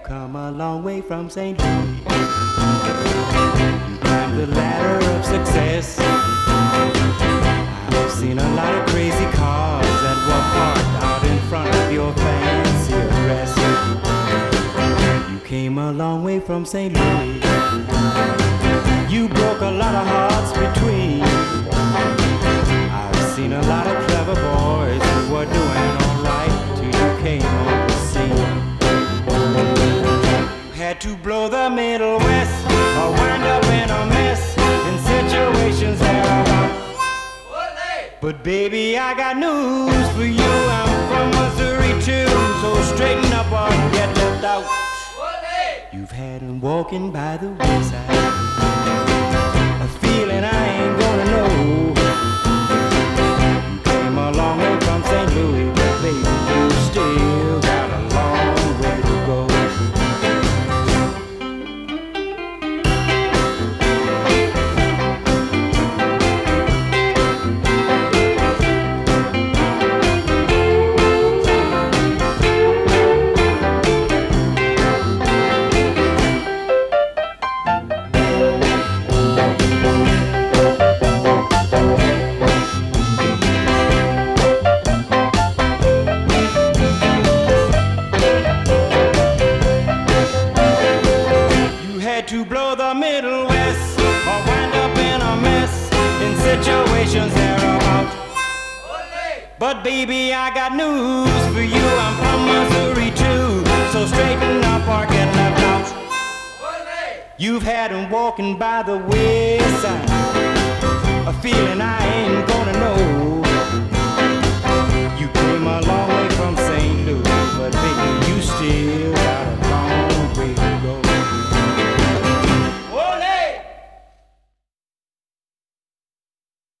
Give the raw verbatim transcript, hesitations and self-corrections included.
come a long way from Saint Louis. You climbed the ladder of success. I've seen a lot of crazy cars that were parked out in front of your fancy address. You came a long way from Saint Louis. You broke a lot of hearts between. I've seen a lot of clever boys who were doing all right till you came on the scene. Had to blow the Middle West or wind up in a mess in situations thereabout. But baby, I got news for you. I'm from Missouri too, so straighten up or get left out. You've had him walking by the wayside, a feeling I ain't gonna know. You came a long way from Saint Louis, but baby, you still got a long way to go. To blow the Middle West or wind up in a mess in situations thereabout. But baby, I got news for you. I'm from Missouri too, so straighten up or get left out. You've had him walking by the wayside, a feeling I ain't gonna know. You came a long way from Saint Louis, but baby, you still